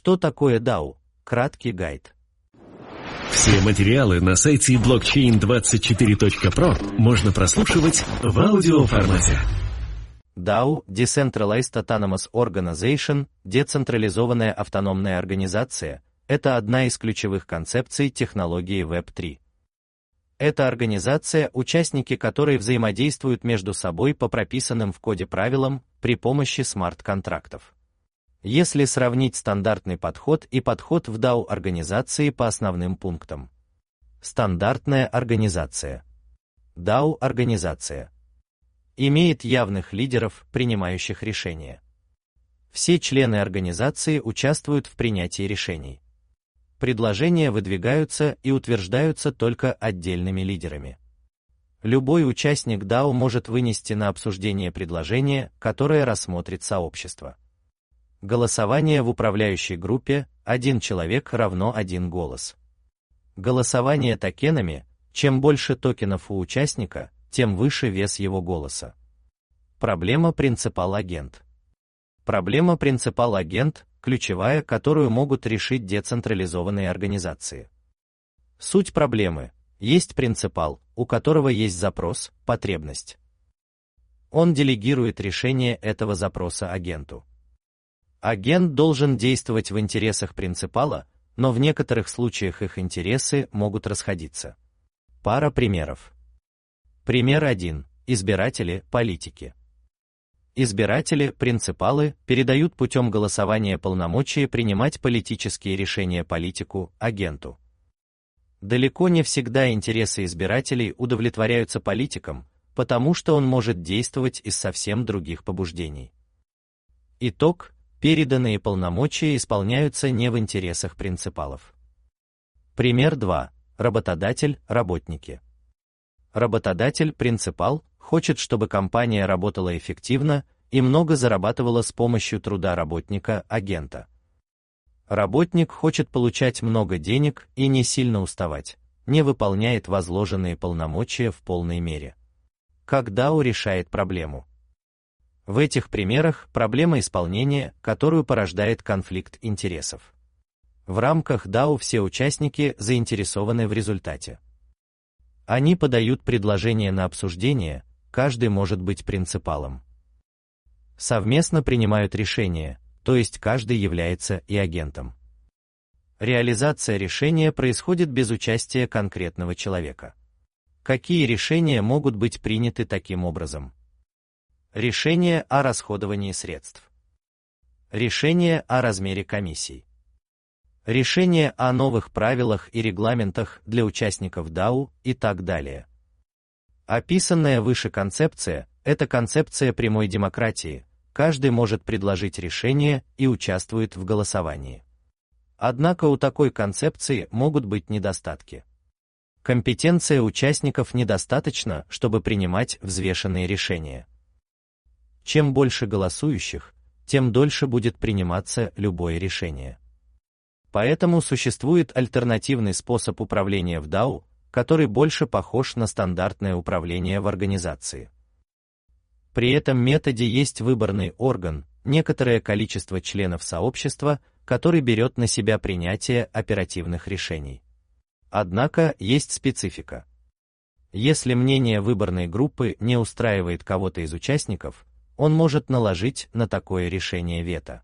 Что такое DAO? Краткий гайд. Все материалы на сайте blockchain24.pro можно прослушивать в аудиоформате. DAO – Decentralized Autonomous Organization, децентрализованная автономная организация – это одна из ключевых концепций технологии Web3. Это организация, участники которой взаимодействуют между собой по прописанным в коде правилам при помощи смарт-контрактов. Если сравнить стандартный подход и подход в DAO-организации по основным пунктам. Стандартная организация. DAO-организация имеет явных лидеров, принимающих решения. Все члены организации участвуют в принятии решений. Предложения выдвигаются и утверждаются только отдельными лидерами. Любой участник DAO может вынести на обсуждение предложение, которое рассмотрит сообщество. Голосование в управляющей группе – 1 человек равно 1 голос. Голосование токенами – чем больше токенов у участника, тем выше вес его голоса. Проблема принципал-агент. Проблема принципал-агент – ключевая, которую могут решить децентрализованные организации. Суть проблемы – есть принципал, у которого есть запрос, потребность. Он делегирует решение этого запроса агенту. Агент должен действовать в интересах принципала, но в некоторых случаях их интересы могут расходиться. Пара примеров. Пример 1. Избиратели, политики. Избиратели, принципалы, передают путем голосования полномочия принимать политические решения политику, агенту. Далеко не всегда интересы избирателей удовлетворяются политикам, потому что он может действовать из совсем других побуждений. Итог: переданные полномочия исполняются не в интересах принципалов. Пример 2. Работодатель, работники. Работодатель, принципал, хочет, чтобы компания работала эффективно и много зарабатывала с помощью труда работника, агента. Работник хочет получать много денег и не сильно уставать, не выполняет возложенные полномочия в полной мере. Как DAO решает проблему? В этих примерах проблема исполнения, которую порождает конфликт интересов. В рамках DAO все участники заинтересованы в результате. Они подают предложение на обсуждение, каждый может быть принципалом. Совместно принимают решения, то есть каждый является и агентом. Реализация решения происходит без участия конкретного человека. Какие решения могут быть приняты таким образом? Решение о расходовании средств. Решение о размере комиссий. Решение о новых правилах и регламентах для участников DAO и так далее. Описанная выше концепция – это концепция прямой демократии, каждый может предложить решение и участвует в голосовании. Однако у такой концепции могут быть недостатки. Компетенция участников недостаточна, чтобы принимать взвешенные решения. Чем больше голосующих, тем дольше будет приниматься любое решение. Поэтому существует альтернативный способ управления в DAO, который больше похож на стандартное управление в организации. При этом методе есть выборный орган, некоторое количество членов сообщества, который берет на себя принятие оперативных решений. Однако есть специфика. Если мнение выборной группы не устраивает кого-то из участников, он может наложить на такое решение вето.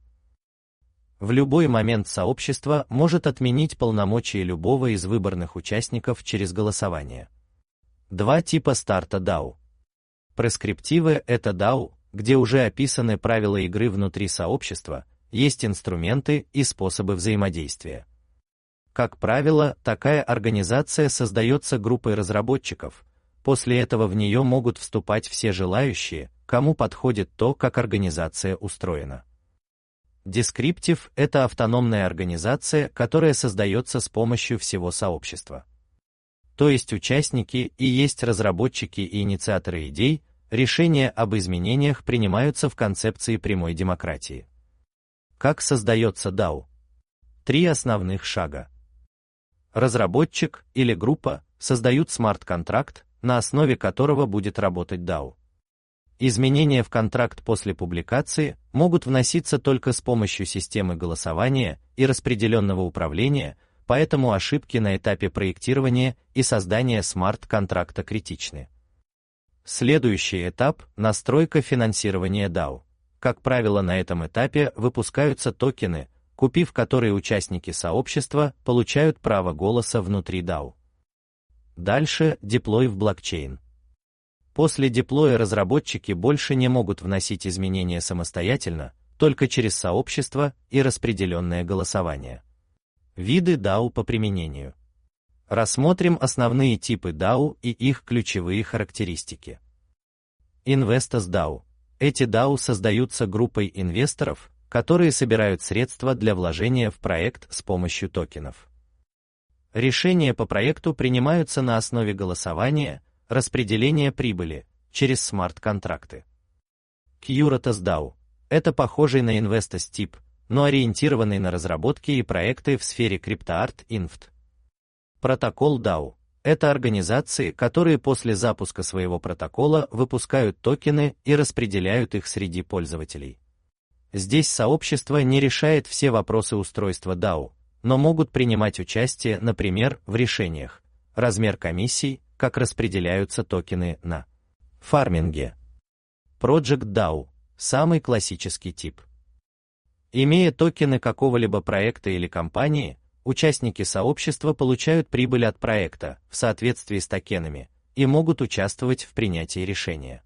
В любой момент сообщество может отменить полномочия любого из выборных участников через голосование. Два типа старта DAO. Прескриптивы – это DAO, где уже описаны правила игры внутри сообщества, есть инструменты и способы взаимодействия. Как правило, такая организация создается группой разработчиков, после этого в нее могут вступать все желающие, кому подходит то, как организация устроена. Дескриптив – это автономная организация, которая создается с помощью всего сообщества. То есть участники и есть разработчики и инициаторы идей, решения об изменениях принимаются в концепции прямой демократии. Как создается DAO? 3 основных шага. Разработчик или группа создают смарт-контракт, на основе которого будет работать DAO. Изменения в контракт после публикации могут вноситься только с помощью системы голосования, и распределенного управления, поэтому ошибки на этапе проектирования и создания смарт-контракта критичны. Следующий этап – настройка финансирования DAO. Как правило, на этом этапе выпускаются токены, купив которые участники сообщества получают право голоса внутри DAO. Дальше – деплой в блокчейн. После деплоя разработчики больше не могут вносить изменения самостоятельно, только через сообщество и распределенное голосование. Виды DAO по применению. Рассмотрим основные типы DAO и их ключевые характеристики. Investors DAO. Эти DAO создаются группой инвесторов, которые собирают средства для вложения в проект с помощью токенов. Решения по проекту принимаются на основе голосования, распределения прибыли через смарт-контракты. Curatos DAO. Это похожий на Investors тип, но ориентированный на разработки и проекты в сфере CryptoArt Inft. Протокол DAO. Это организации, которые после запуска своего протокола выпускают токены и распределяют их среди пользователей. Здесь сообщество не решает все вопросы устройства DAO, но могут принимать участие, например, в решениях, размер комиссий, как распределяются токены на фарминге. Project DAO – самый классический тип. Имея токены какого-либо проекта или компании, участники сообщества получают прибыль от проекта в соответствии с токенами и могут участвовать в принятии решения.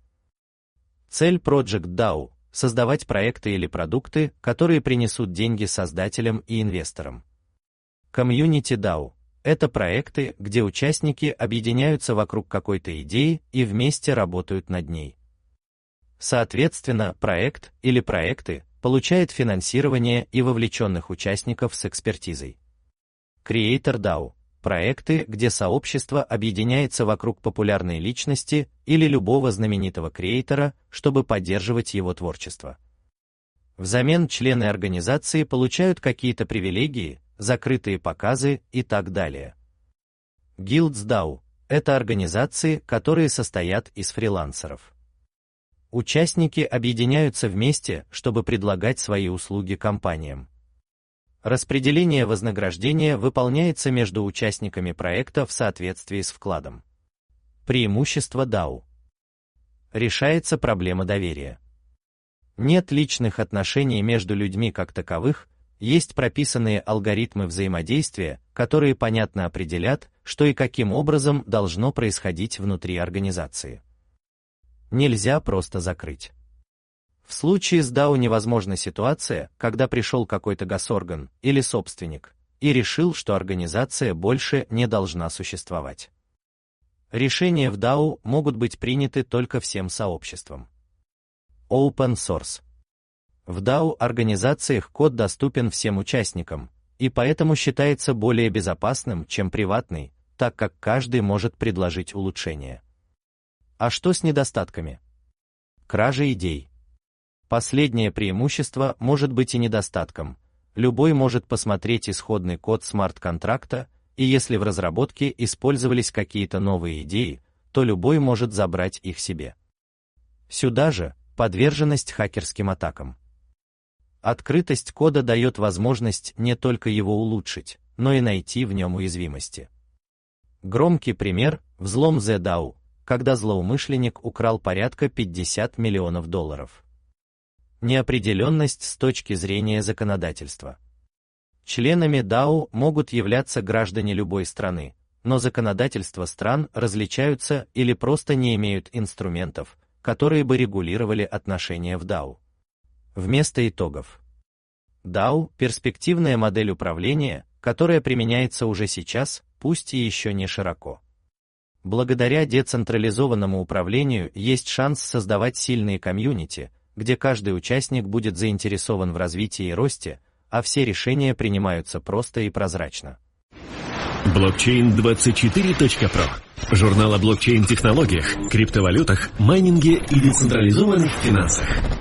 Цель Project DAO – создавать проекты или продукты, которые принесут деньги создателям и инвесторам. Community DAO – это проекты, где участники объединяются вокруг какой-то идеи и вместе работают над ней. Соответственно, проект или проекты получают финансирование и вовлеченных участников с экспертизой. Creator DAO – проекты, где сообщество объединяется вокруг популярной личности или любого знаменитого креатора, чтобы поддерживать его творчество. Взамен члены организации получают какие-то привилегии, закрытые показы и так далее. Guilds DAO – это организации, которые состоят из фрилансеров. Участники объединяются вместе, чтобы предлагать свои услуги компаниям. Распределение вознаграждения выполняется между участниками проекта в соответствии с вкладом. Преимущество DAO. Решается проблема доверия. Нет личных отношений между людьми как таковых, есть прописанные алгоритмы взаимодействия, которые понятно определят, что и каким образом должно происходить внутри организации. Нельзя просто закрыть. В случае с DAO невозможна ситуация, когда пришел какой-то госорган или собственник и решил, что организация больше не должна существовать. Решения в DAO могут быть приняты только всем сообществом. Open Source. В DAO-организациях код доступен всем участникам, и поэтому считается более безопасным, чем приватный, так как каждый может предложить улучшения. А что с недостатками? Кража идей. Последнее преимущество может быть и недостатком. Любой может посмотреть исходный код смарт-контракта, и если в разработке использовались какие-то новые идеи, то любой может забрать их себе. Сюда же подверженность хакерским атакам. Открытость кода дает возможность не только его улучшить, но и найти в нем уязвимости. Громкий пример – взлом The DAO, когда злоумышленник украл порядка $50 миллионов. Неопределенность с точки зрения законодательства. Членами DAO могут являться граждане любой страны, но законодательства стран различаются или просто не имеют инструментов, которые бы регулировали отношения в DAO. Вместо итогов. DAO – перспективная модель управления, которая применяется уже сейчас, пусть и еще не широко. Благодаря децентрализованному управлению есть шанс создавать сильные комьюнити, где каждый участник будет заинтересован в развитии и росте, а все решения принимаются просто и прозрачно. Blockchain24.pro. Журнал о блокчейн-технологиях, криптовалютах, майнинге и децентрализованных финансах.